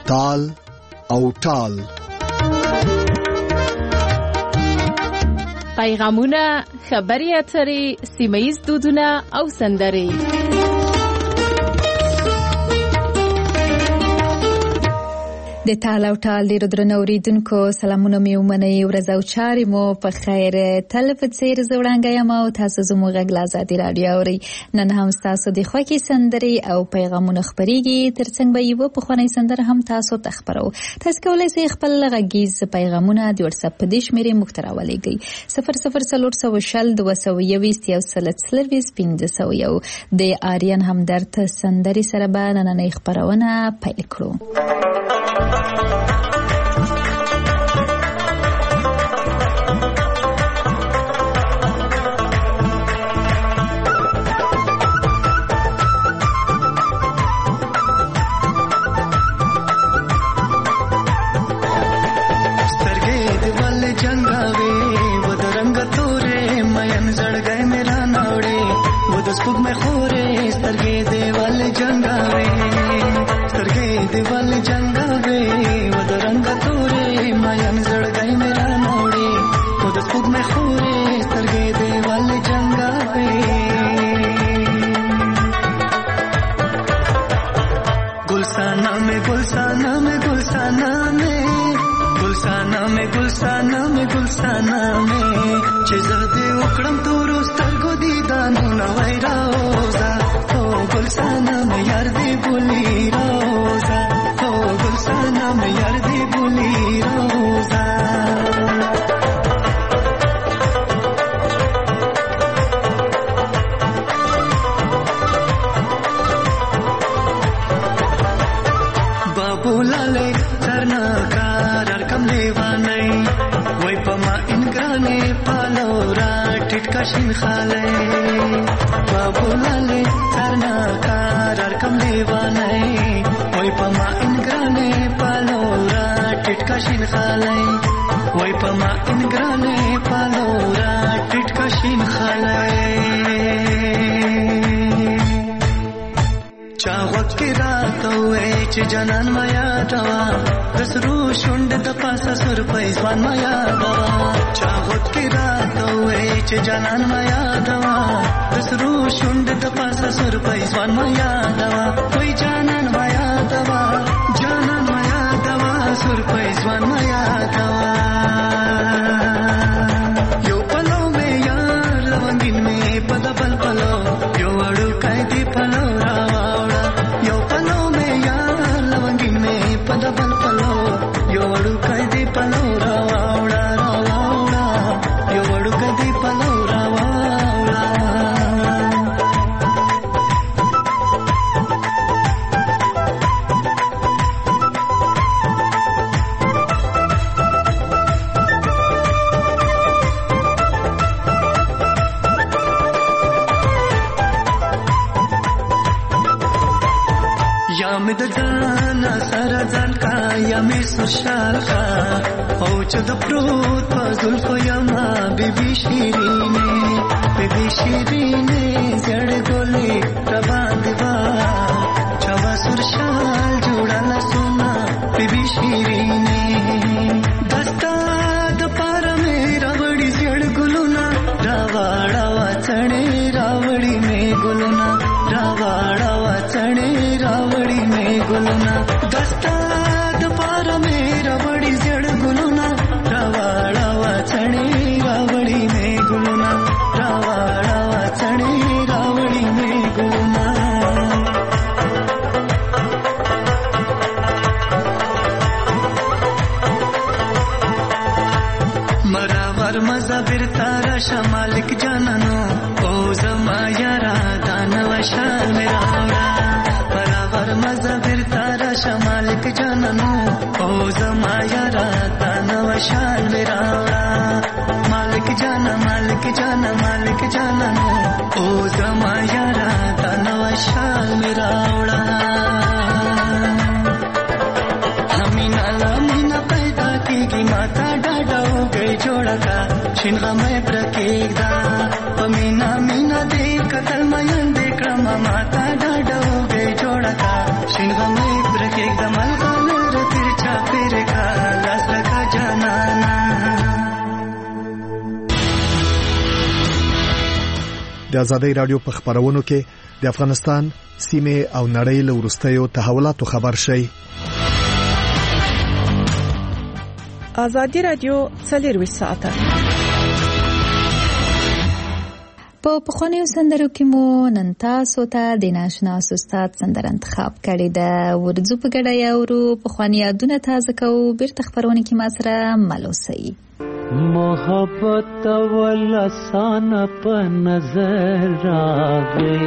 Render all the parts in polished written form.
تال او ټال. پیغامونه، خبري اترې، سیمه‌ییز دودونه او سندرې. د تال او ټال ډیرو درنو اوریدونکو سلامونه مې ومنئ. ورځ او چارې مو په خیر. تل په څیر زه وړانګه یم او تاسو زموږ غږ له ازادي راډیو اورئ. نن هم ستاسو د خوښې سندرې او پیغامونه خپرېږي. ترڅنګ به یوه پخوانۍ سندره هم تاسو ته خپرو. تاسو کولی شئ خپل غږیز پیغامونه د واتساپ په دې شمېرې موږ ته راولېږئ: 004020201501. د آریان همدرد سندرې سره به نننۍ خپرونه پیل کړو. جنان مایا دوا دسرو شوند د پاسه سر پېزوان مایا دوا چاغوت کی رات وې چې جنان مایا دوا دسرو شوند د پاسه سر پېزوان مایا دوا وې جنان مایا دوا سر پېزوان مایا دوا یو پلو مې یار لونګین مې پدبل پلو یو اړو کای دی پلو راوړا یو پلو مې پدبل پلو یو وړو کدی پلو راوړا یو وړو کدی پلو راوړا یا مې د ځان سره ځان کا یا مې سوشال کا او چې د پروت په زلفو یما بیبي شیرینه زړ ګولې ربا دیوا چوا سرشال جوړاله سونا بیبي شیرینه دستا د پار مې راوړي زړ ګلونا راوړا وچړې راوړي مې ګلونا راوړا وچړې راوړي مې ګلونا دستا د پار مې راوړي زړ ګلونا راوړا وچړې راوړي مې ګلونا راوړا وچړې راوړي مې ګلونا مراور مزه بیرته راشه مالک جانانو او زما یارا دانو شال مې راوړه مراور مزه بیرته راشه مالک جانانو او زما یارا دانو شال مې راوړه مالک جانانو او زما یارا دانو شال مې راوړه همینا پیدا کیږي ماتا ډاډو گئی جوړه کا شین غمه پرکېږدا پمینا مینا دې قتل مېن دې کړم ماتا ډاډو گئی جوړه کا شین غمه پرکېږدا ملګر د ازادي رادیو په خبرونو کې د افغانستان سیمه او نړۍ له ورستیو تحولاتو خبر شي. ازادي رادیو 24 ساعته په پخوانیو سندرو کې مو نن تاسو ته د ناشنا استاد سندره انتخاب کړې ده. ورځو په ګډه یاورو پخوانی یادونه تازه کوو. بیرته خبرونه کې ما سره ملوسي. محبت ولسان په نظر راغی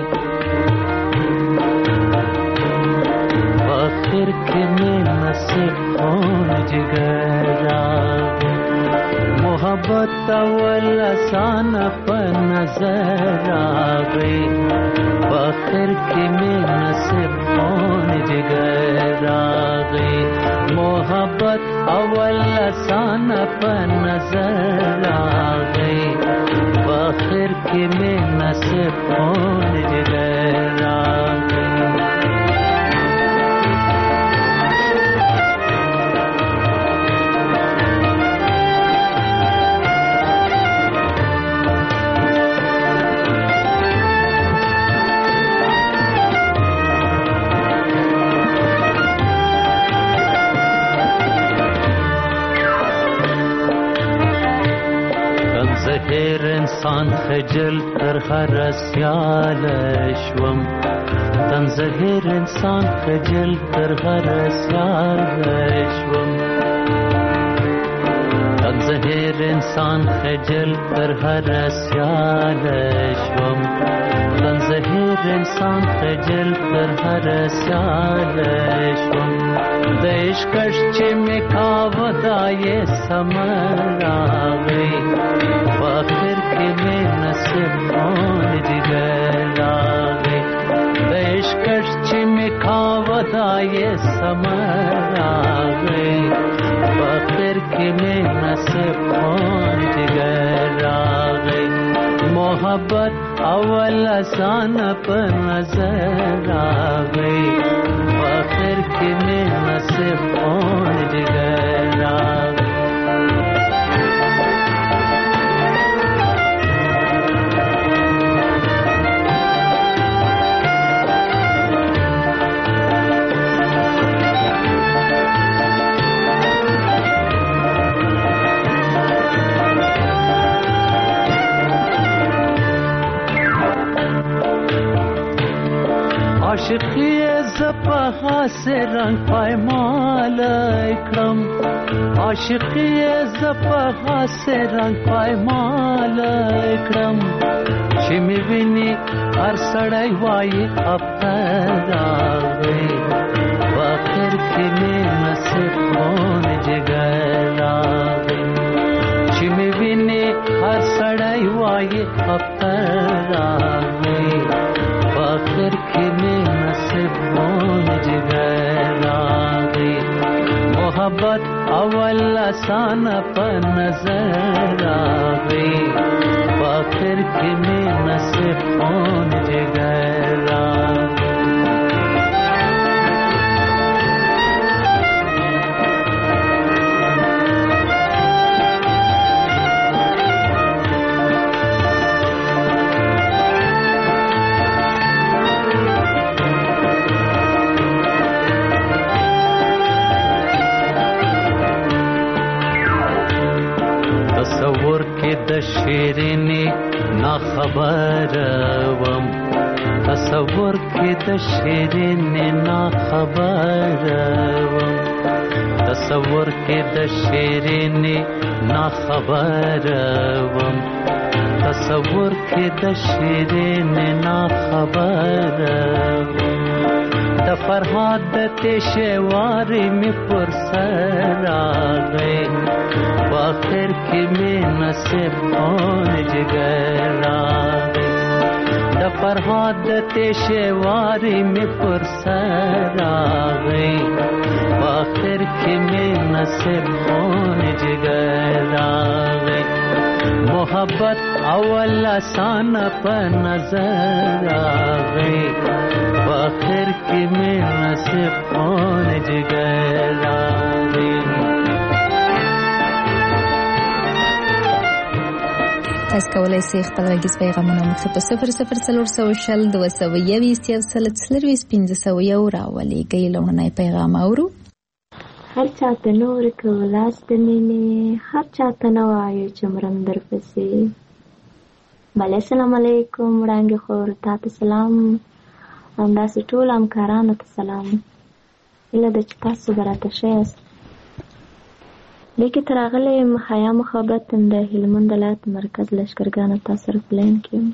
آخر کې مې نصیب خون جگر راغی محبت ولسان په نظر راغی آخر کې مې نصیب خون جگر راغی محبت اول لسان په نظر آغی آخر کې مې نصیب خون جگر آغی زهر انسان خجل تر هر سیال شوم تن زهر انسان خجل تر هر سیال شوم تن زهر انسان خجل تر هر سیال شوم تن زهر انسان خجل تر هر سیال شوم د عشقش چې مې کاوه دا یې سمر راغی آخر کې مې نصیب خون جگر راغی د عشقش چې مې کاوه دا یې سمر راغی آخر کې مې نصیب خون جگر راغی محبت اول آسان په نظر راغی آخر کې مې نصیب خون جگر راغی عاشقی زپا سے رنگ پایمال اکرم عاشقی زپا سے رنگ پایمال اکرم چمی وینی هر سړی وای افتر راغی آخر کې مې نصیب خون جگر راغی چمی وینی هر سړی وای افتر راغی آخر کې مې نصیب خون جگر راغی محبت اول آسان په نظر راغی آخر کې مې نصیب خون جگر راغی تصور کې د شیرینی نا خبر وم تصور کې د شیرینی نا خبر وم تصور کې د شیرینی نا خبر وم تصور کې د شیرینی نا خبر وم د فرهاد د تشواری می پر سر راغی آخر کې مې نصیب خون جگر راغی د فرهاد د تشواری می پر سر راغی آخر کې مې نصیب خون جگر راغی محبت اول آسان په نظر راغی آخر کې مې نصیب خون جگر راغی. تاسو کولای شئ خپل غږیز پیغامونه مو په 0040 220 راولېږئ. لومړنی پیغام اورو. هر چاته نور کولاس د مینې، هر چاته نه وایو چې مرم درپسې. بله السلام علیکم وړانګې خور، تا ته سلام، همداسې ټول همکارانو ته سلام. هیله ده چې تاسو به راته ښه یاست. لیکې ته راغلی یم حیا محبت د هلمند ولایت مرکز لښکرګانو تا سره په لاین کې یم.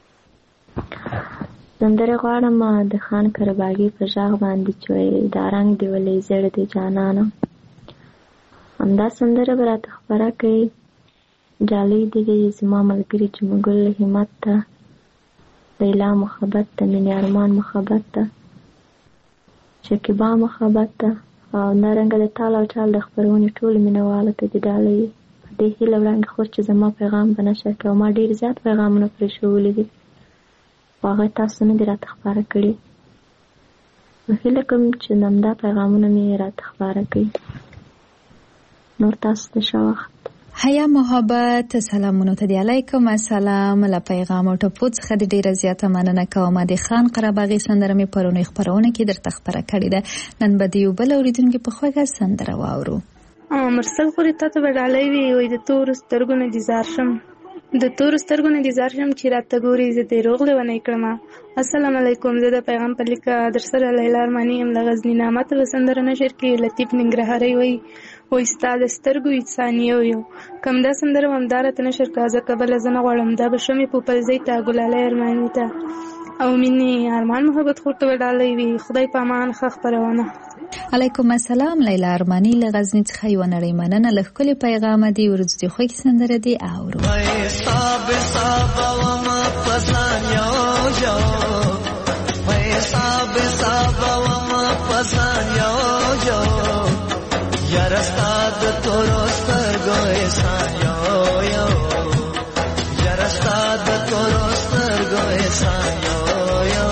سندرې غواړم د خان کرباغي په غږ باندې چې وایي دا رنګ دې ولې زیړ دی جانانه. همدا سندره به راته خپره کړئ. ډالۍ دې وي زما ملګري جمګل همت ته، لیلا محبت ته، مینې ارمان محبت ته، شکیبا محبت ته، او نارنګه د تال او چال د خپرونې ټولو مینهوالو ته دې ډالۍ. په دې هیله وړاندې خور چې زما پیغام به نشر کړي، او ما ډېر زیات پیغامونه پرې ښوولي دي، هغه تاسو نه دي راته خپاره کړي. نو هیله کوم چې همدا پیغامونه مې راته خپاره کړي. نور تاسو ته ښه وخت. حیا محبت سلامونو ته دی. علیکم السلام. له پیغام او ټپو څخه د ډیره زیاته مننه کوم. د خان قرباغي سندره مې پرونی خبرونه کې درته خبره کړې ده. نن به د یو بل اوریدونکو په خوږه سندره واورو. مرسل خوري ته به ډالۍ وي وي د تور سترګو نه ديزار شم، د تور سترګو نه ديزار شم چې راته ګوري زه دې روغ لونی کړم. السلام علیکم. زه د پیغام په لیکه در سره لیلا ارمانی ام له غزنی نامه ته سندره نشر کې لطیف ننګرهاري وي وای ستاد سترګو انسانیو یو کم دا سندره همدارت نشر کازه قبل زنه غړم دا بشمې په پلزې تا ګلاله ارمانی ته او مینې ارمان محبت خورته وډالې وي. خدای پامان خخ پرونه. علیکم السلام. لیلا ارمانی له غزنی څخه یو نړۍ مننه. له خپل پیغام دی ورځ دی خو کې سندره دی اورو. صاحب صاحب و ما پسان یو جو وای صاحب صاحب و ما پسان یو جو یار استاد تورو سترګو احسان یو یو یار استاد تورو سترګو احسان یو یو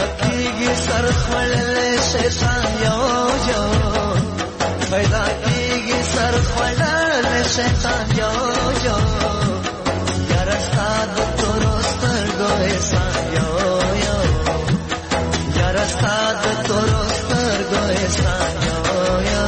کیږي سر خړلې شیطان یو یو پیدا کیږي سر خړلې شیطان یو یو یار استاد تورو سترګو احسان یو یو یار استاد تورو سترګو احسان یو یو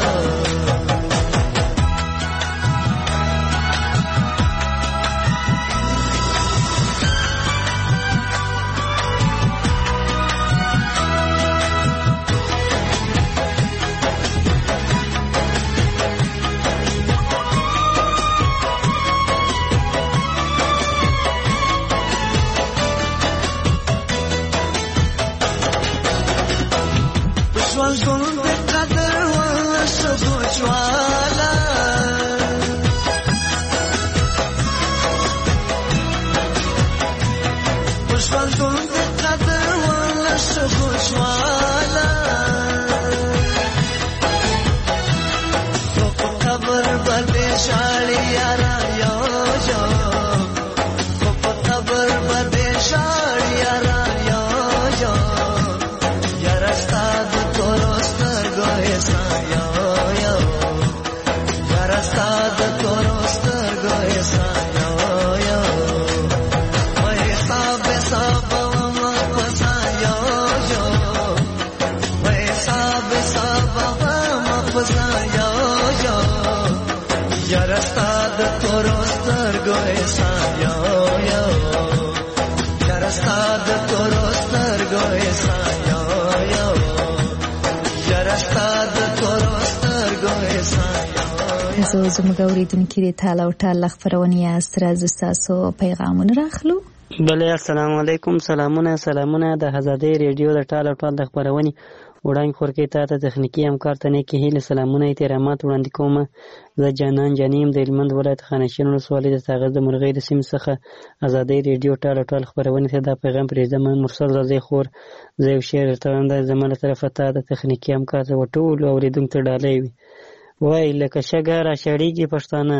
زموږ اوریدونکي د تعالی او تعالی خبرونه یاست راز تاسو پیغامونه راخلو. بله السلام علیکم. سلامونه د آزادۍ ریډیو د تعالی او تعالی خبرونه وړاندې خورکې ته تخنیکی همکار ته نیکی هیله سلامونه احترامات وړاندې کوم. زه جانان جانیم د هلمند ولایت خانشین ولسوالۍ د تاغز د مرغۍ د سیمې څخه آزادۍ ریډیو تعالی او تعالی خبرونه ته دا پیغام پرېږدم. مرسل رضی خور زه یو شعر درته وایم دا زما له طرفه ته د تخنیکي همکار ته ټولو اوریدونکو ته ډالۍ وي. وای لکه شګه را شړیږي پښتانه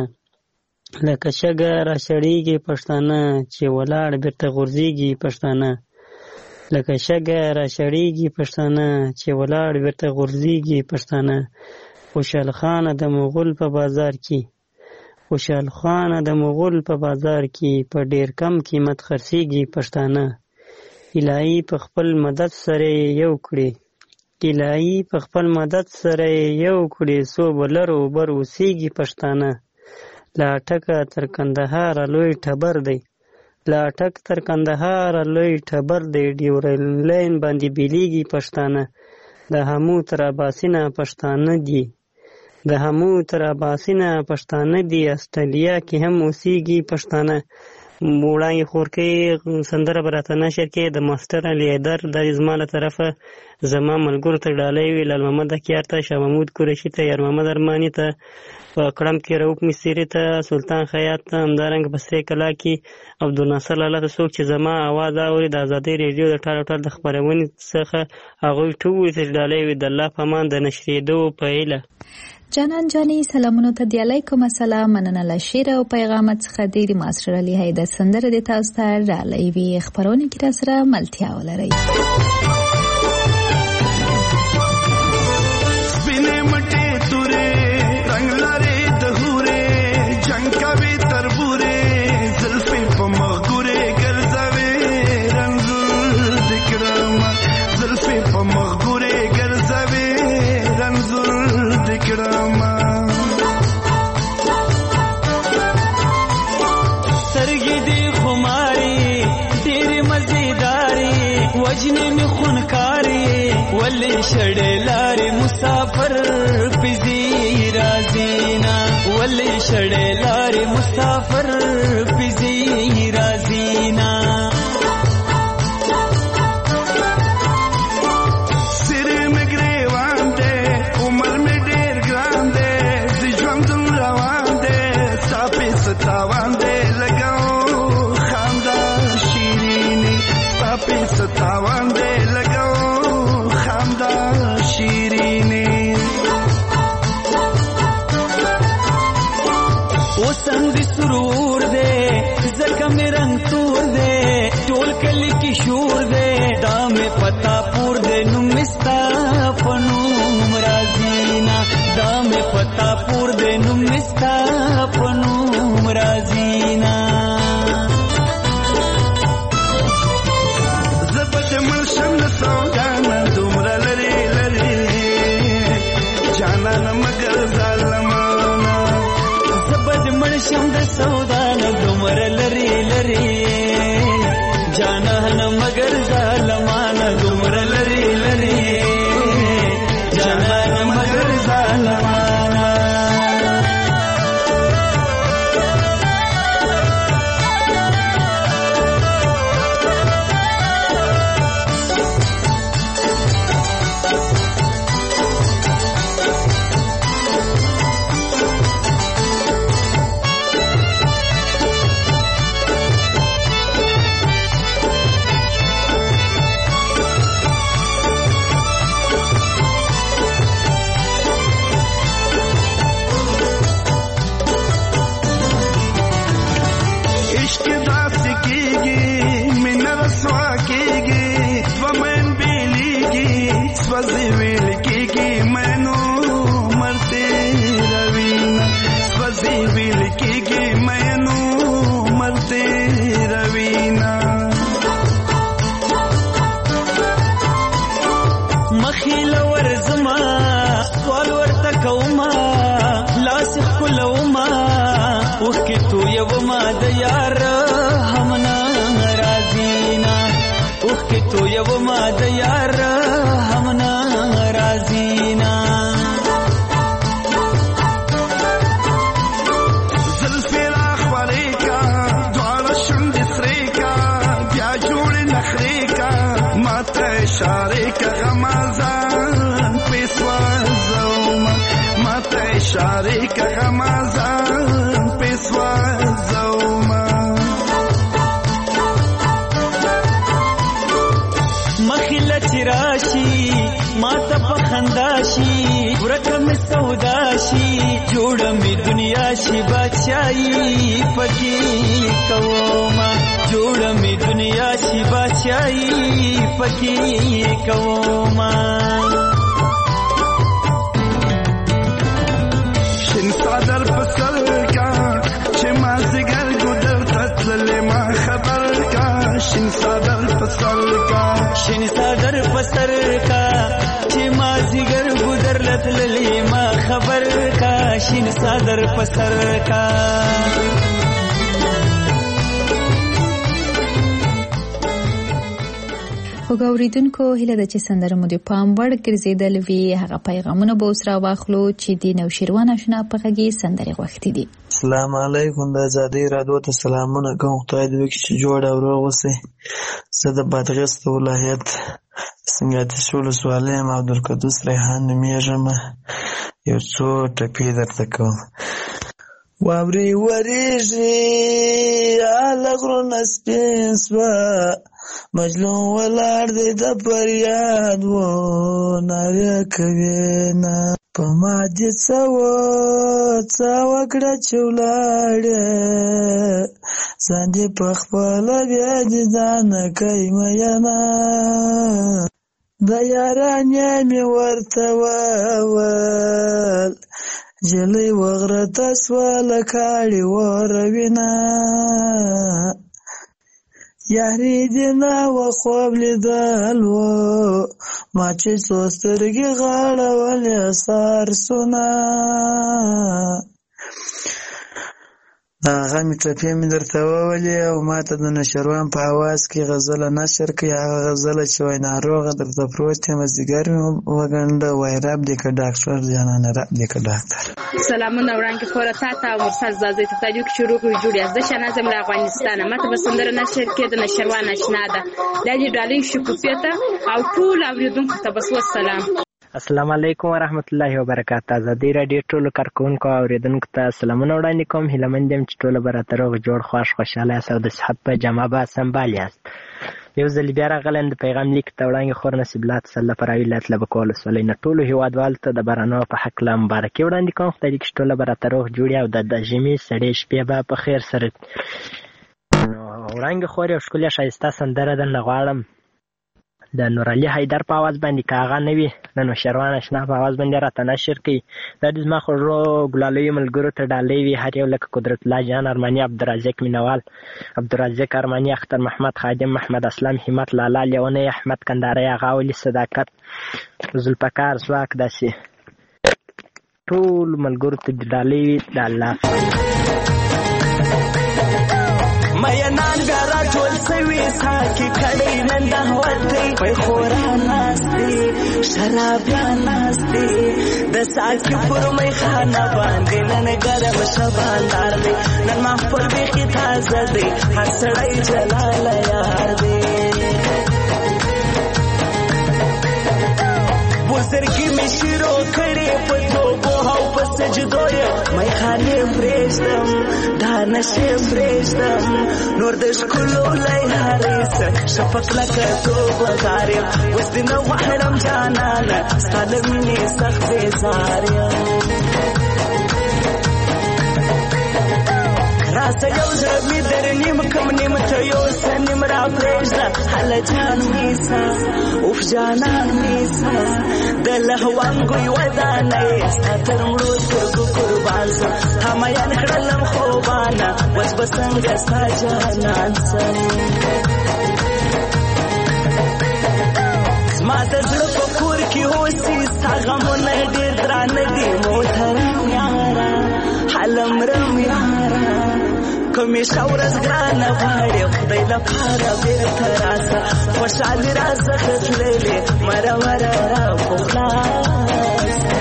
لکه شګه را شړیږي پښتانه چې ولاړ بیرته غورځيږي پښتانه لکه شګه را شړیږي پښتانه چې ولاړ بیرته غورځيږي پښتانه خوشحال خان د مغول په بازار کې خوشحال خان د مغول په بازار کې په ډیر کم قیمت خرڅيږي پښتانه الهي په خپل مدد سره یو کړی الهي په خپل مدد سره یو کړي سو بلرو بر اوسېږي پښتانه لا ټکه تر کندهار لوی ټبر دی لا ټک تر کندهار لوی ټبر دی ډیورل لاین باندې بیلیږي پښتانه د همو تر اباسینه پښتانه دي د همو تر اباسینه پښتانه دي استرالیا کې هم اوسېږي پښتانه. وړاندې خورکې سندره براته نشر کې د ماستر علي حیدر د زما له طرفه زما ملګرو ته ډالۍ وي لال محمد اکیار ته شاه محمود قریشي ته یار محمد ارماني ته په کړم کې رؤف مصری ته سلطان خیاط ته همدارنګه په سرې کلا کې عبدالناصر لاله ته څوک چې زما اواز اوري د آزادۍ ریډیو د ټال ټال د خبرونې څخه هغوی ټول ته ډالۍ وي د الله په امان د نشریدو په هیله. جانان جانی سلامونو ته دی علیکم السلام مننه له شعر او پیغامات څخه د ماستر علي حیدر سندره د تاسو ته ډالۍ وي خبرونه کې را سره ملتیا ولري. سپینې مټې تورې رنگ لري د هورې جنگ کوي تربورې زلفې په مغورې ګرځوي رنځور د کرام زلفې په مغورې ګرځوي رنځور د کرام سرګې دې خماري ډېر مزیداري وجنې می خونکاري ولې شړې لارې مسافر پزي رازینا ولې شړې لارې مسافر پزي رازینا سر میں گریوان دے عمر میں ډېر ګران دے د ژوند روان دے ساپې ستاوان دے لګاو خاندا شیرینی ساپې ستاوان دے لګاو خاندا شیرینی وسند سرور دے مستا پنوم رازینا زبد مرشم سودانا دومره لری لری جانانا مگر ظالمانا زبد مرشم د سودانا دومره لری لری جانانا مگر ظالمانا دومره لری لری جانانا مگر ظالمانا اوریدونکو هیله ده چې سندره مو د پام وړ ګرځیدل وي. هغه پیغامونه به اوس راواخلو چې د نوشیروان اشنا په غږی سندرې غوښتي دي. السلام علیکم، د آزادۍ رادیو ته سلامونه کوم. خدای دې وکړي چې جوړ او روغ اوسئ. زه د بادغیس ولایت سنګاتیش ولسوالۍ یم، عبدالقدوس ریحان نومیږم. یو څو ټپې درته کوم. واورې وریږي هله غرونه سپین سوه، مجنون ولاړ دی د فریاد و ناره کوي نه په ما دې څه وکړه چې ولاړې ځان دې پخپله بیا دې ځانه کوي مینه د یارانې مې ورته وویل جلۍ وغرته سوه له کاړې وروینه یاري دې نه وه خوب لیدل و ما چې څو سترګې غاړولې سارسونه هغه مې ټپې مې درته وولې او ما ته د نشروان په اواز کې غزله نشر کړي. هغه غزله چې وایي ناروغه درته پروت یم مازدیګر مې وګنډه وایي رب دې که ډاکټر جانانه رب دې که ډاکټر. سلامونه وړاندې خورا تا ته او مرسل زازۍ ته تاجو کې شروع کړو جوړ از د شنازم له افغانستانه ماته به سندره نشر کې د نشروان آشنا ده لادي ډالۍ شکوفیته او ټول اوریدونکو ته بس والسلام. السلام علیکم ورحمت الله وبرکاته. آزادۍ راډیو ټولو کارکوونکو او اوریدونکو ته سلامونه وړاندې کوم. هیله مند یم چې ټوله به راته روغ جوړ خوښ خوشحاله یاست او د صحت په جامه به سمبال یاست. یو ځل بیا راغلی یم د پیغام لیک ته وړاندې خور نصیب الله تسله پراوي ولایت لبک ولسوالۍ نه ټولو هېوادوالو ته د بارانو په هکله مبارکي وړاندې کوم. خدای دې چې ټوله به راته روغ جوړ او د ژمي سړې شپې به په خیر سره. نو وړاندې خور یو ښکلې ښایسته سندره درنه غواړم د نور علي حیدر په आवाज باندې کاغه نه وي د نوشروان اشنا په आवाज باندې راته نشر کوي. دا د زما خوږو ګلالوي ملګرو ته ډالۍ وي هر یو لکه قدرت الله جان ارماني عبدالرزاق مینوال عبدالرزاق ارماني اختر محمد خادم محمد اسلام همت لالا لیونی احمد کنداري غاولي صداقت ذوالفقار سواک داسې ټول ملګرو ته ډالۍ وي د الله مینان بیا راټول سوي ساکي کړی نن د هوتې په خورا ناستې شرابیان ناستې د ساکي پر میخانه باندې نن ګرم شباندار دی نن محفل بیخي تازه دی هر سړی جلال یار دی بزرګي مې شروع کړې په توبو او په سجدو یې میخانې پرېږدم دا نشې پرېږدم نور د ښکلو لیارې سه شفق لکه توبهدار یم اوس دې نه غواړم جانانه ستا له مینې سخت بېزار یم راسه یو زړه مې در نیم کم نیم ته یوسه نیم را پرېږده هله جان میسه اوف جانان میسه د لهوانګوی ودانه یې ستا تر مړو سترګو قربان سم تا میان کړلم خوبانه اوس به څنګه ستا جانان سم زما د زړه په کور کې اوسي ستا غمونه ډېر درانه دي محترم یاره هلمرم یاره کمیشه ورځ ګرانه غواړې خدای لپاره بېرته راسه خوشحالي راڅخه تللې مرمره را پخلاصه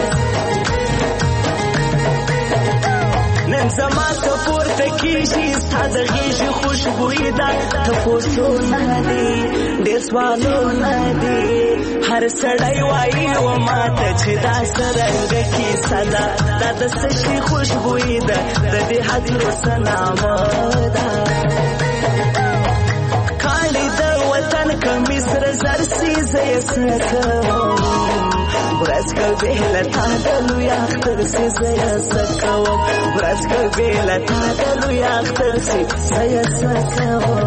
نن زما ته پورته کېږي ستا د غېږې خوشبویي ده تپوسونه دي ډېر سوالونه دي هر سړی وایي و ماته چې دا څرنګه کیسه ده دا د څه شي خوشبویي ده د دې هدیرو څه نامه ده کاڼي د وطن کمیس سره زر سي زه یې څه کوم ورځ که بې له تا د لوی اختر سي زه یې څه کوم ورځ که بې له تا د لوی اختر سي زه یې څه کوم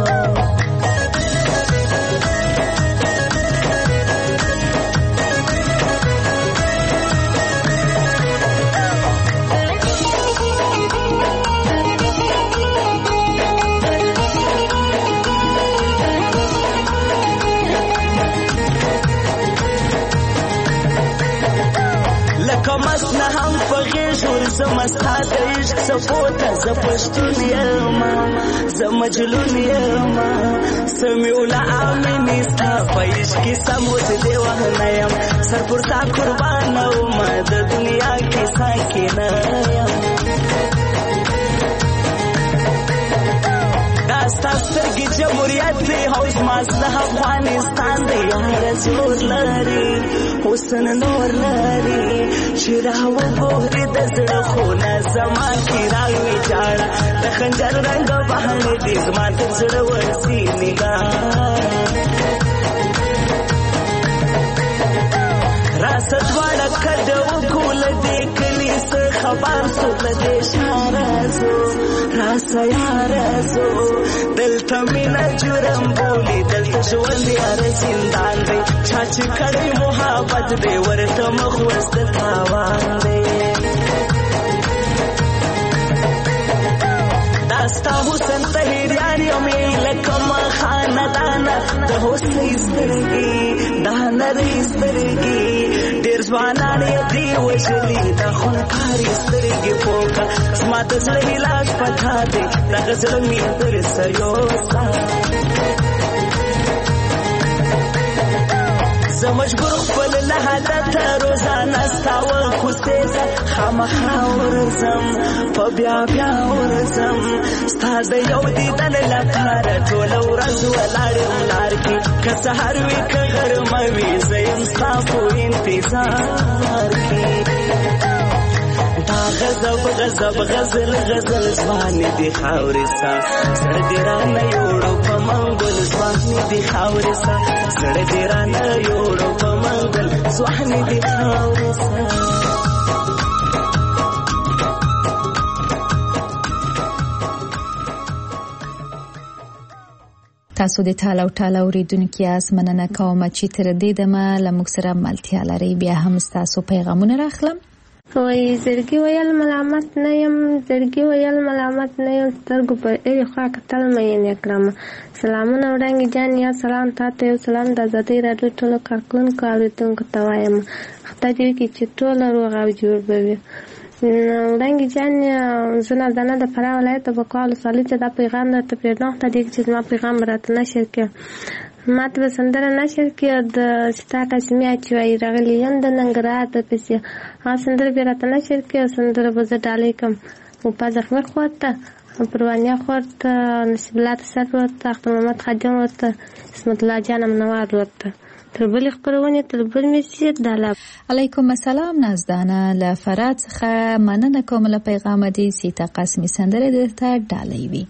کمست نه هم په غېږ ورځم ستا د عشق څپو ته زه پښتون یم زه مجنون یم سمیوله امینې ستا په عشق کې سم اوس دې وهنه یم سر پر تا قربانه ومه د دنیا کې ساکینه یم دا ستا سترګې جمهوریت دی او زما زړه افغانستان دی یاره زور لري حسن نور لري چې راوګورې د زړه خونه زما کې راوي جاړه د خنجر رنګ بهانې دي زما د زړه ورسي نګاره راسه دواړه کډه وکړو له دې کلي څه خبر سو له دې ښاره ځو راسه یاره ځو دلته مینه جرم بولي دلته ژوند یاره زندان دی چا چې کړی محبت دی ورته مخ اوس د تاوان دی دا ستا حسن طهیریان یمې لکه خاندانه د حسنۍ سترګې دا نرۍ سترګې ډېر ځوانان یې دي وژلي دا خونکارې سترګې پوکه زما د زړه علاج پتا دی دغه زړه مې در سر یوسه زه مجبور خپل له حالته روزانه ستا ورکوڅې ته خامخا ورځم په بیا بیا ورځم ستا د یو دیدن لپاره ټوله ورځ ولاړ یم لار کې که سهار وي که غرمه وي زه یم ستا په انتظار کې دا غضب غضب غزل غزل ځوانې دي خاورې سا زړه دې رانه یوړو په منګل ځوانې دي خاورې سا زړه دې رانه یوړو په منګل ځوانې دي خاورې سا تاسو د ټال او ټال اوریدونکو یاست. مننه کوم چې تر دې دمه له موږ سره ملتیا لري. بیا هم تاسو پیغامونه راخلم. وای زړګي ویل ملامت نه یم، زړګي ویل ملامت نه یم، سترګو په اړې خوا کتل مې نه کړم. سلامونه وړاندې جان، یا سلام تاسو، یو سلام د آزادۍ راډیو ټولو کارکونکو اوریدونکو ته وایم. خدای دې وکړي چې ټول روغ او جوړ وي. وړاندې جان، زه نازدانه د فراه ولایت بکوال ولسوالۍ ته دا پیغام درته پرېږدم. خدای دې چې زما پیغام راته نشر کړي. ما ته به سندره نشر کړي د ستا قسمي چې وایي راغلی یم د ننګرهار د پسې. هغه سندره بیا راته نشر کړي او سندره به زه ډالۍ کړم وپا زخمي خور ته، پروانیا خور ته، نصیب الله تسر ورته، اختر محمد خادم ورته، اسمت الله جان منوار ورته. تر بلې خپرونې تر بل میسید دالا. علیکم السلام نازدانه له فرات څخه مننه کوم له پیغام دې سیتا قسمي سندره درته ډالۍ وي.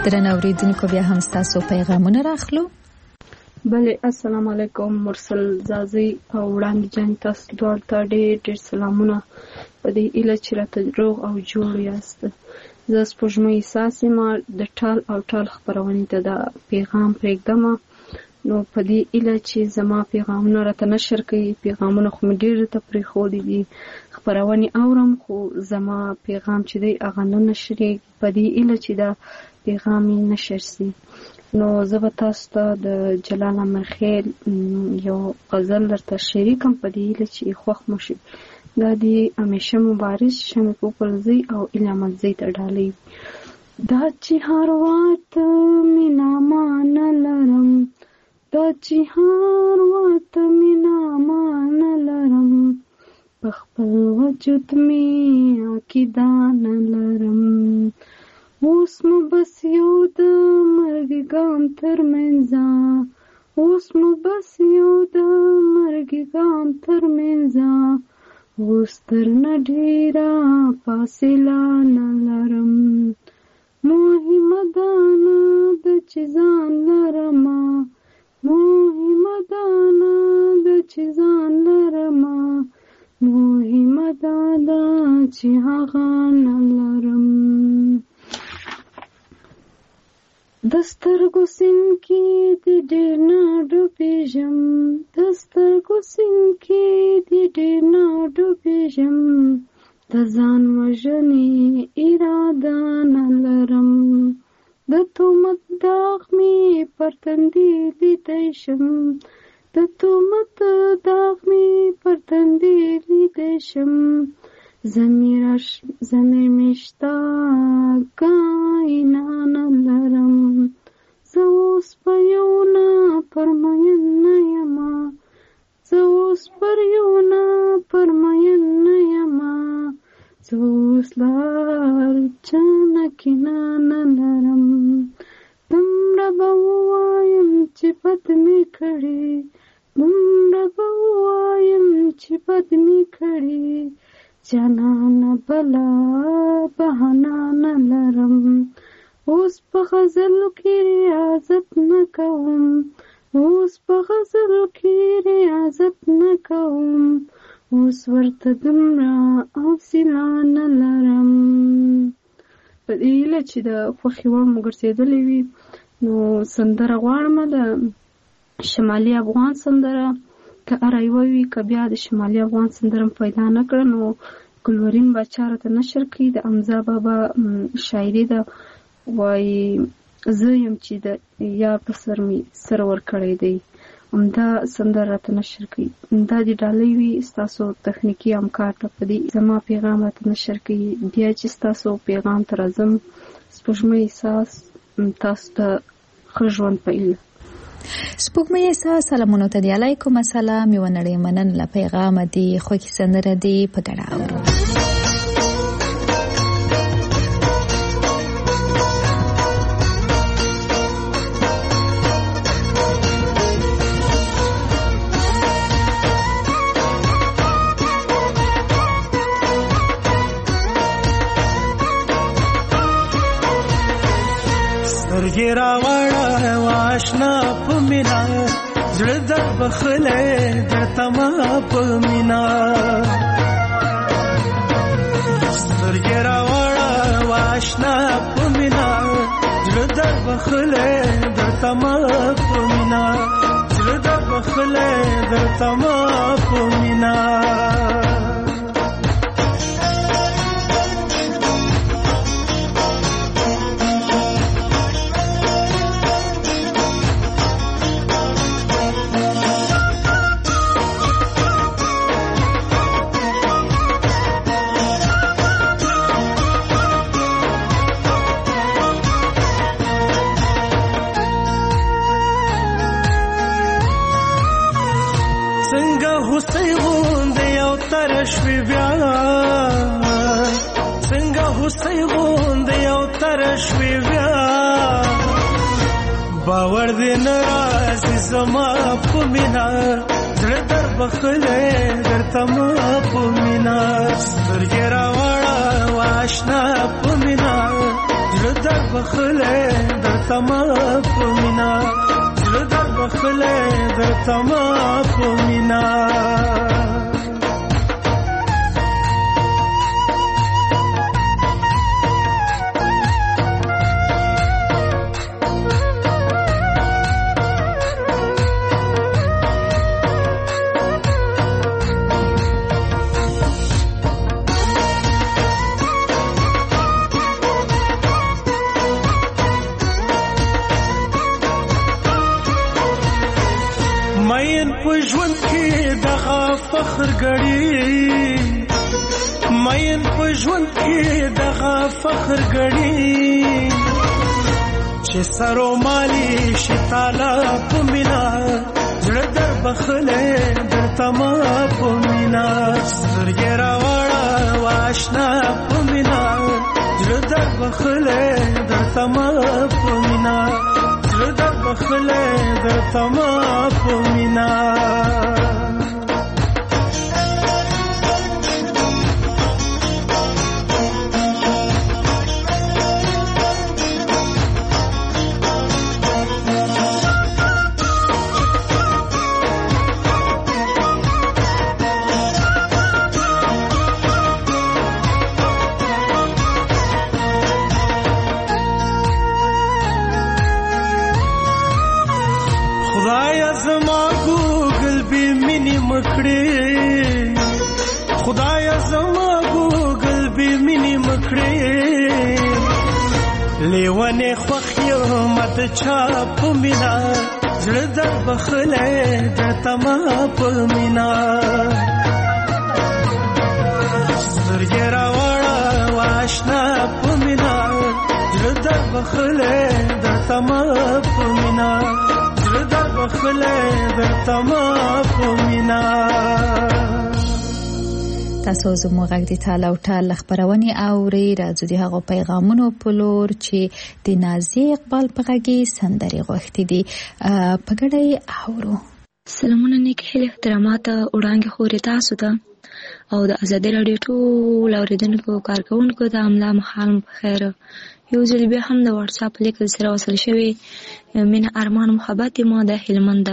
درنو اوریدونکو بیا هم ستاسو پیغامونه راخلو. بله السلام علیکم مرسل زازي او وړاندې جان تاسو دواړو ته ډېر سلامونه په دې ایله چې راته روغ او جوړ یاست. زه سپوږمۍ احساس یم د ټال او ټال خپرونې ته دا پیغام پرېږدم. نو په دې ایله چې زما پیغامونه راته نشر کوي، پیغامونه خو مې ډېر ته پرېښودي دي، خپرونې اورم خو زما پیغام چې دی هغه نه نشرېږي، په دې ایله چې دا پیغام یې نشر سي. نو زه به تاسو ته د جلال امرخیل یو غزل درته شریکم په دې ایله چې خوښ مو شي. دا د همیشه مبارز شمې پوپلزۍ او علامتزۍ ته ډالۍ. دا چې هر وخت مینا مان لرم، دا چې هر وخت مینا مان لرم، په خپل وجود مې عقیده نه لرم. اوس مو بس یو د مرګ ګام تر منځه، اوس مو بس یو د مرګ ګام تر منځه، اوس درنه ډېره فاصله نه لرم. مهمه ده نه ده چې ځان لرمه، مهمه ده نه ده چې ځان لرمه، مهمه ده چې هغه نه لرم. د سترګو سیند کې د ډېر نه ډوبېږم، د سترګو سیند کې د ډېر نه ډوبېږم، د ځان وژنې اراده نه لرم. د تهمت داغ مې پر تندي لیدی شم، د تهمت داغ مې پر تندي لیدی شم. ضمیر مې شته کاینا نه لرم. زه اوس په یو نه پرمین نه یمه، زه اوس پر یو نه پرمین نه یمه، زه اوس لار چانه کینه نه لرم. دومره به ووایم چې بد مې کړي، دومره به ووایم چې بد مې کړي، جانانه بله بهانه نه لرم. اوس په غزلو کې ریاضت نه کوم، اوس په غزلو کې ریاضت نه کوم، اوس ورته دومره حوصله نه لرم. په دې هیله چې د خوښې وړ مو ګرځېدلې وي نو سندره غواړم د شمالي افغان سندره، که اره یوه وي که بیا د شمالي افغان سندره م پیدا نه کړه نو ګلورین باچا راته نشر کړي. د حمزه بابا شاعري ده، وایي زه یم چې د یار په سر مې سر ورکړی دی، همدا سندره راته نشر کړي. دا د ډالۍ وي ستاسو تخنیکي همکار ته په دې زما پیغام راته نشر کړي. بیا چې ستاسو پیغام ته راځم سپوږمۍ احساس تاسو ته ښه ژوند په ایله. سپوږمۍ احساس سلامونه ته دی. علیکم السلام. یوه نړۍ مننه له پیغامه دی، خوږې سندره دی په ګډه اورو. سترګې راوړه واشنا په مینا، زړه در بخلې درته ما په مینا. سترګې راوړه واشنا په مینا، زړه در بخلې درته ما په مینا، زړه در بخلې درته ما په مینا. څنګه هوسۍ غوندې یو تر شوې بیا، باور دې نه راځي زما په مینا، زړه در بخلې درته ما په مینا. سترګې راوړه واشنا په مینا، زړه در بخلې درته ما په مینا زړه در بخلې درته ما په مینا فخر غړي مین په ژوند کې دغه فخر غړي چې سرو مالي شتاله په مینا زړه در بخلې درته ما په مینا سترګې راوړه واشنا په مینا زړه در بخلې درته ما په مینا زړه در بخلې درته ما په مینا خدایا زما ګوګل به مینې مکړې لیوانې خوښ یم د چا په مینا زړه در بخلې درته ما په مینا سترګې راوړه واشنا په مینا زړه در بخلې درته ما په مینا زړه در بخلې درته ما په مینا تاسو زموږ غږ د تعالی او تعالی خبرونه اوري راځو د هغو پیغامونو په لور چې د نازي اقبال په غږی سندري غوښتي دي په ګډه اورو. سلامونه نیک هیله احترامات وړاندې خورې تاسو ته او د ازادي رادیو ټول اوریدونکو کارکونکو ته املا مخال بخیر. یو ځل بیا هم د واتس اپ لیک سره وصل شوی مینه ارمان محبت ما د هلمند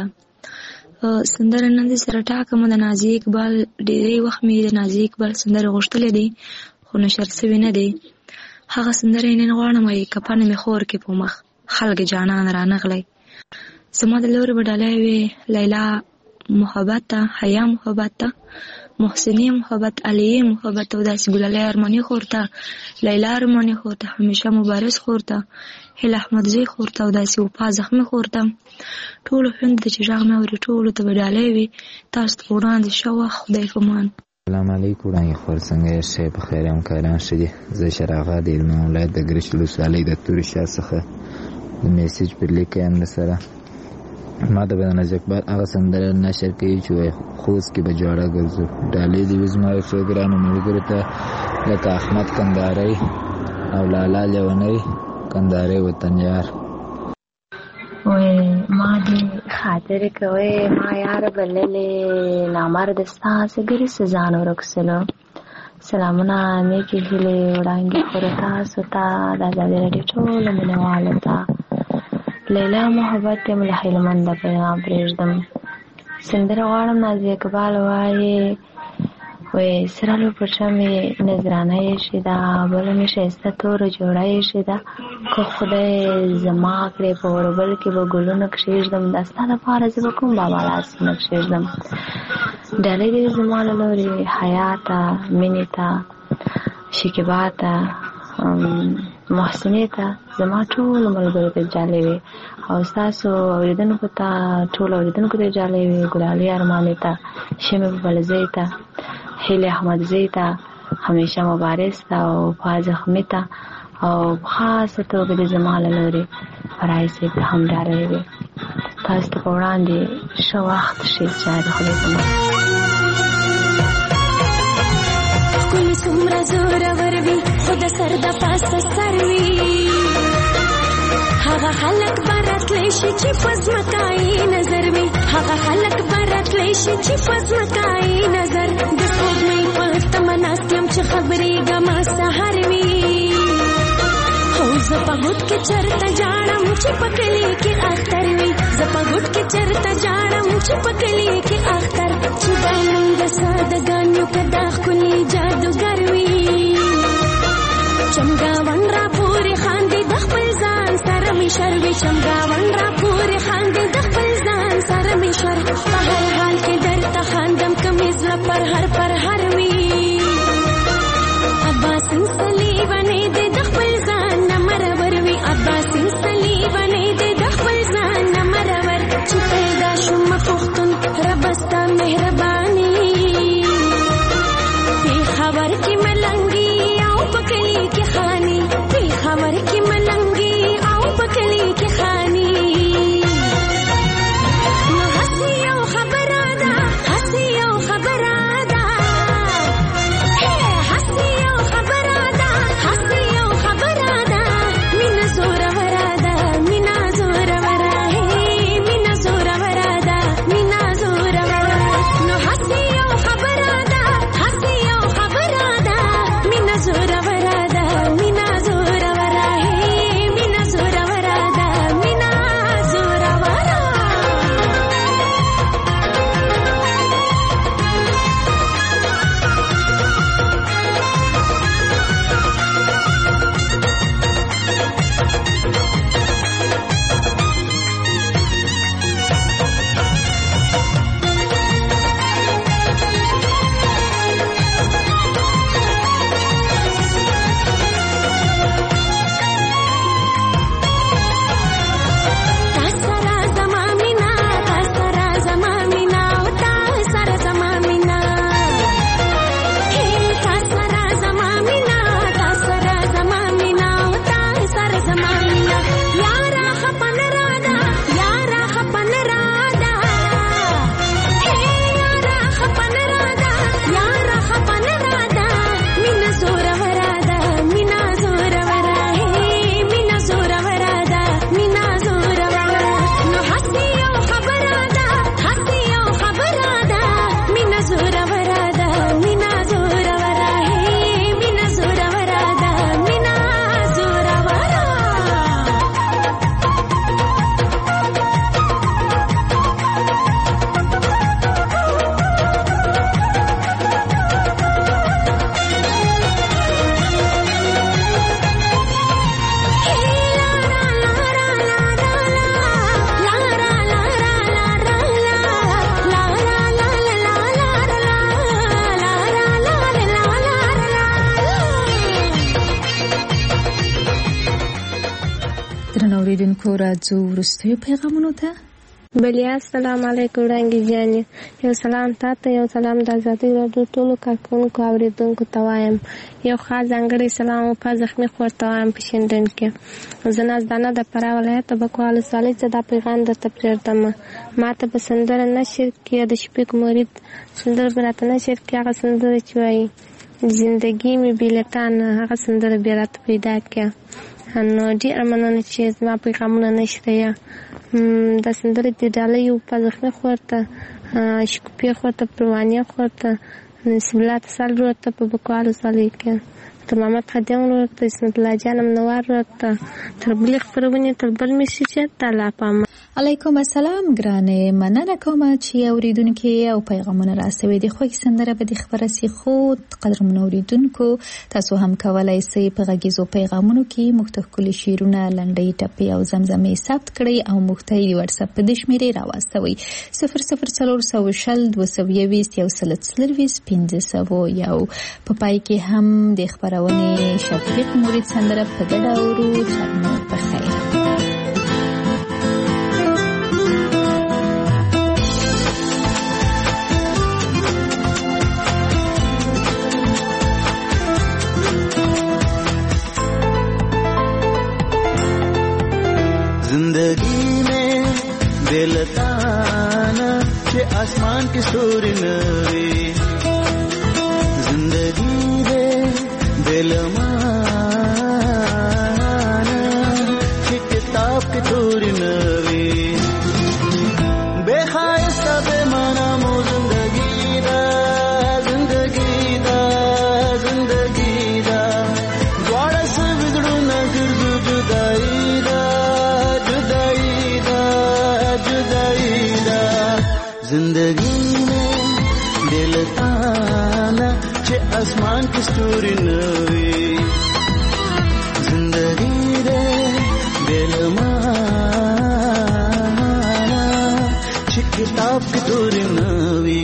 سندره نن دې سره ټاکم د نازي اقبال ډېری وخت مې د نازي اقبال سندره غوښتلې دي خو نشر شوی نه دی. هغه سندره نن غواړم چې کپن مې خور کې په مخ خلک جانان رانغلی زما د لوري بدلای وی لیلا محبت حیا محبت محسنی محبت علی محبت او داس ګلالي ارمانی خورته لیلا ارمانی خورته همیشه مبارز خورته هل احمد زی خورته او داس وپا زخمی خورته ټول هند چې ژغ مې ور ټول ته بدلای وی تاسو وړاندې شو خدای فمان. السلام علیکم وړاندې خور څنګه شې په خیر هم کاران شې زه شراغه د علم ولایت د ګرشلو سالي د توري شاسخه د میسج پر لیکه هم سره ما د نازي اقبال هغه سندره نشر کوي چې خوست کې به جوړه ګرځو ډالې دی زما پروګرام ملګری ته لکه احمد کندهاري او لالا لیونی کندهاري وطن یار وای ما دې خاطر کوي ما یار بللې نامر د ساس ګری سزان ورکسلو سلامونه نیکی هیله وړاندې خورتا ستا د ازادي رادیو ټول منواله تا لیلا محبت مل هلمند پیغام پرېږدم سندره غواړم نازي اقبال وایي وای سرالو پرچمې نظرانه یې شیدا بل مې شایسته تور جوړه یې شیدا که خدای زما کړې په وربل کې به ګلونه کښېږدم دا ستا لپاره زه به کوم بابا لاسونه کښېږدم ډالۍ دې زما له لورې حیا ته مینې ته شکیبا ته محسنې ته زما ټول ملګرو ته جالۍ وي او ستاسو اوریدونکو ته ټول اوریدونکو ته جالۍ وي ګلالي ارمانې ته شمې بلزۍ ته هیله احمدزۍ ته همیشه مبارز ته او فازخمې ته او خاصه توګه د زما له لورې فرای صاحب ته هم ډالۍ وي تاسو ته په وړاندې ښه وخت شي چې د خدای زما ښکلي څومره زورور وي خو د سر د پاسه سر وي هغه خلک به راتلی شي چې په ځمکایي نظر وي هغه خلک به راتلی شي چې په ځمکایي نظر د سپوږمۍ په تمه ناست یم چې خبرېږم سهار وي او زه गुट के चरता जाड़ा मुझे पकली के अख्तर वी जपा गुट के चरता जाड़ा मुझे पकली के अख्तर चिदा मंग साद गान्यो कदा खुली जादूगर वी चमगा वंडरा पूरी खांदी दखल जान सर मिशर वी चमगा वंडरा पूरी खांदी दखल जान सर मिशर हर हाल के डरता खांदम कमीज पर हर वी अब्बास सली बने दे दखल जान नमरवर वी अब्बास सली बने दे दखल जान नमरवर चिपैदा शुम पुख्तन रबस्ता मेहरबानी ते खबर की मलंगी आओ पकली के खानी ते खबर की मलंगी आओ पकली के खानी हसियो खबरादा हसियो खबरादा हसियो खबरादा हसियो खबरादा मिन जोर वरादा मिना जोर वरा हे मिना जोर वरादा मिना जोर वरा नो हसियो खबरादा मिना जोर वरादा मिना जोर वरा हे मिना जोर वरादा मिना जोर वरा तासरा जमामिना तासरा जमामिना तासरा जमामिना हे तासरा जमामिना तासरा जमामिना तासरा जमामिना यारा खपन रादा हे यारा खपन रादा मिना जोर वरादा मिना जोर वरा हे मिना जोर वरादा मिना जोर वरा नो हसियो खबरादा मिना जोर वरादा मिना जोर वरा हे मिना जोर वरादा मिना जोर वरा درنو اوریدونکو راځو وروستیو پیغامونو ته. بلیا السلام علیکم وړانګې جانې، یو سلام تاته، یو سلام د ازادي راډیو ټولو کارکوونکو اورېدونکو ته وایم، یو خاص ځانګړی سلام په زخمي خور ته وایم په شینډن کې. زه نازدانه د فراه ولایت بکوال ولسوالۍ څخه دا پیغام درته پرېږدم. ما ته به سندره نشر کې د شفیق مرید سندره به راته نشر کې هغه سندره چې وایي زندګي مې بېلتان، هغه سندره بیا راته پیدا کړه. نو ډېره مننه چې زما پیغامونه نشته. دا سندره د ډالۍ په زخمي خور ته، شکوفي خور ته، پروانیه خور ته، نصیب الله تسل ورور ته په بکوال ولسوالۍ کې، تر محمد خادم ورور ته، اسمت الله جان منور ورور ته، تر بلې خپرونې تر بل میسیج ته لا پام. علیکم السلام ګرانې، مننه کوم چې اوریدونکو او پیغامونه راسوي. د خوښ سندره به د خبره سي خو قدرمن اوریدونکو تاسو هم کولای شئ په غږیزو پیغامونو کې مختلف شعرونه، لنډۍ، ټپې او زمزمې ثبت کړئ او موږ ته یې واتساپ په دې شمیرې راواستوئ 00420211500 په پای کې هم د خبرونې شفیق مرید سندره په ګډه اورو. چرمو په خیر. जिंदगी में बेलताना के आसमान की सूरी नवी, जिंदगी में बेलमाना के किताब की सूरी नवी, बेखायस्ता बेमाना मो जिंदगी दा द्वारा से बिगड़ू न गिरजू जुदा چې اسمان کې ستوري نه وي زندګي دې بېلمانه چې کتاب کې توري نه وي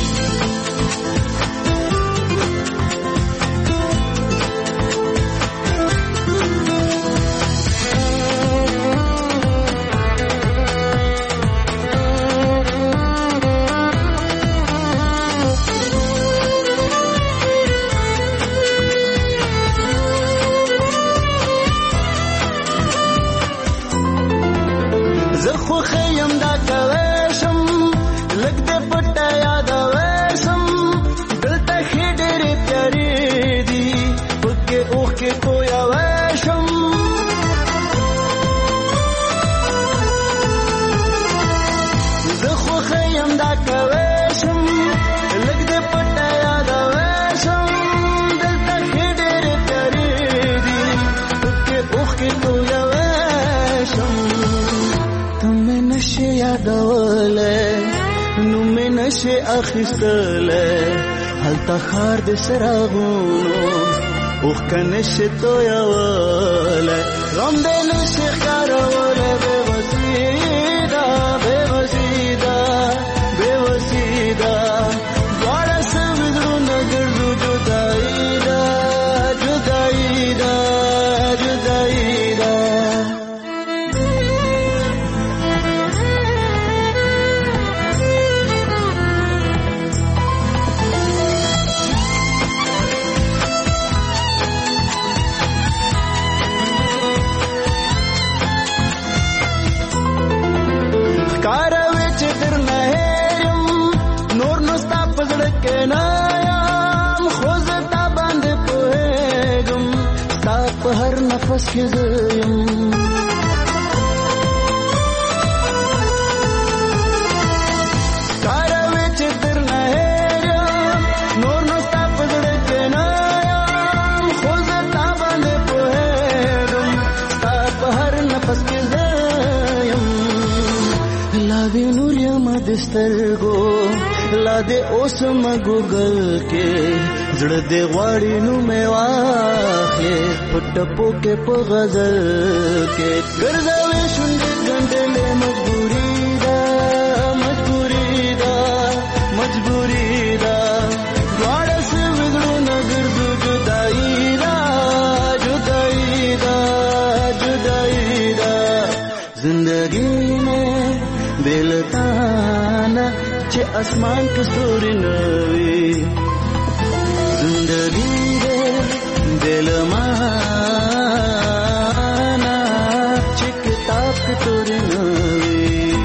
نشه اخیستله هلته خار د سراغونو اوخ کنشه تویواله غم د نشه خاروله بوسیدا بوسیدا بوسیدا دواړه سمدرو نګرځو جدایدا جدایدا جدایدا نفس کې زیم کاروي چې تر نه هېرم نور نو ستا په زړه کې نه یم خو زه تا باندې پوهېږم ستا په هر نفس کې زیم لا دې نور یم د سترګو لا دې اوس مګوګل کې زړه دې غواړي نو مې واخلې په ټپو کې په غزل کې ګرځوي شونډې ګنډلې مجبوري ده مجبوري ده مجبوري ده دواړه سوي زړونه ګرځو جدایي ده جدایي ده جدایي ده زندګي مې بېلتانه چې اسمان کې ستوري نه وي زندگی دے دل مانا چه کتاب کتوری نوی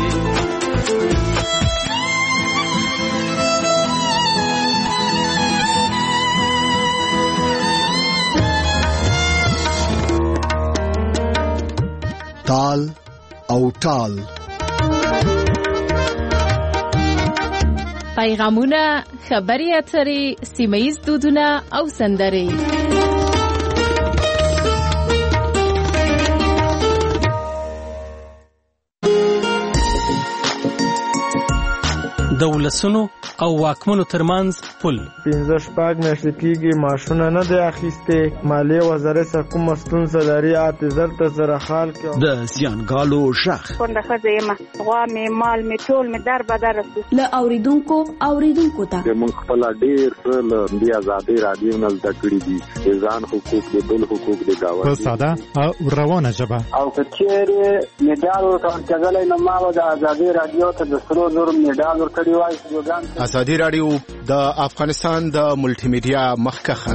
تال او ټال پیغامونه، خبري اترې، سیمه‌ییز دودونه او سندرې. د ولسونو او واکمنو ترمنځ پل 15 میاشتې کېږي معاشونه نه دی اخیستې مالیې وزارت څخه کومه ستونزه لري اعتذار ته زره خال کې د زیانګالو ژغ کونډه ښځه یم غوا مې مال مې ټول مې در بدر له اوریدونکو ته موږ خپل ډېر له دې ازادي رادیو نه زده کړي دي ځان حقوق د بل حقوق د گاوند په ساده او روانه ژبه او کچېره میډال ورکړل نو ما د ازادي رادیو ته د سرو زر میډال ورکړی وای ازادي رادیو د افغانستان د ملټي میډیا مخکخه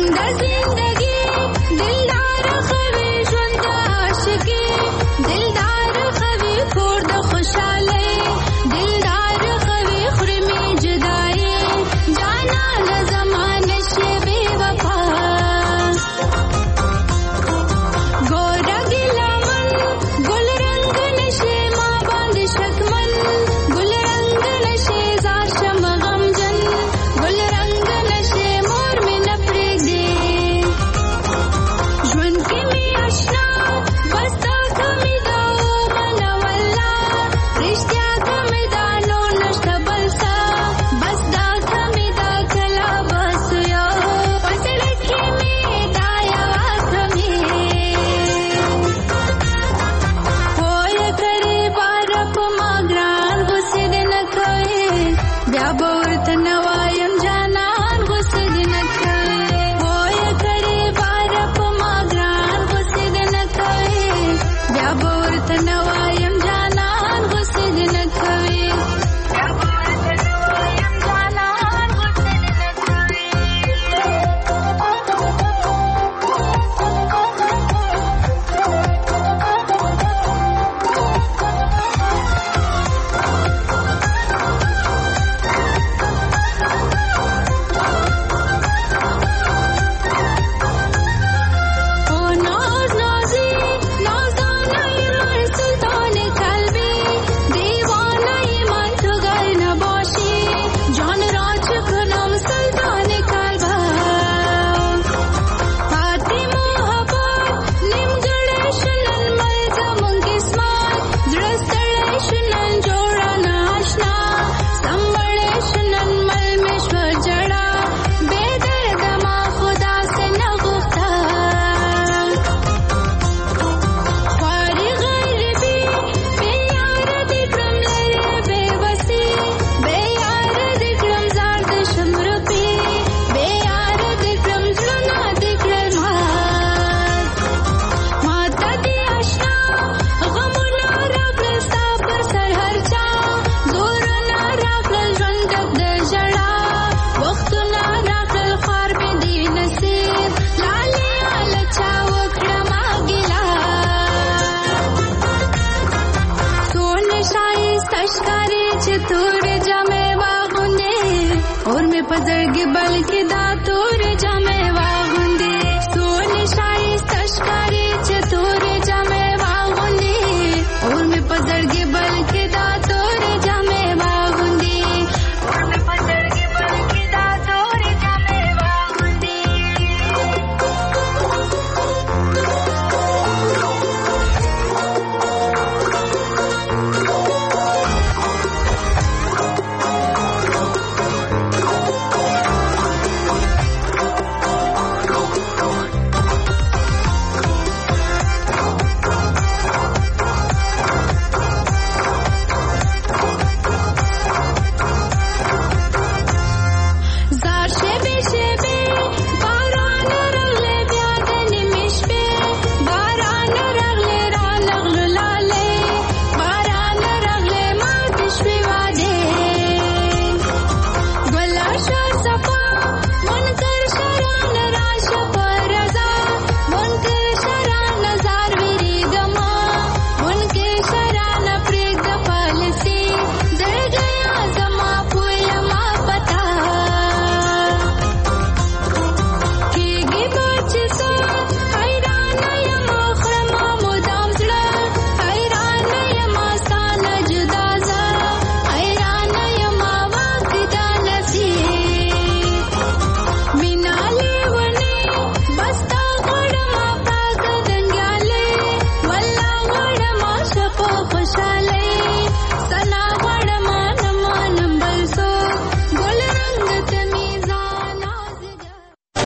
पजड़गी बल्कि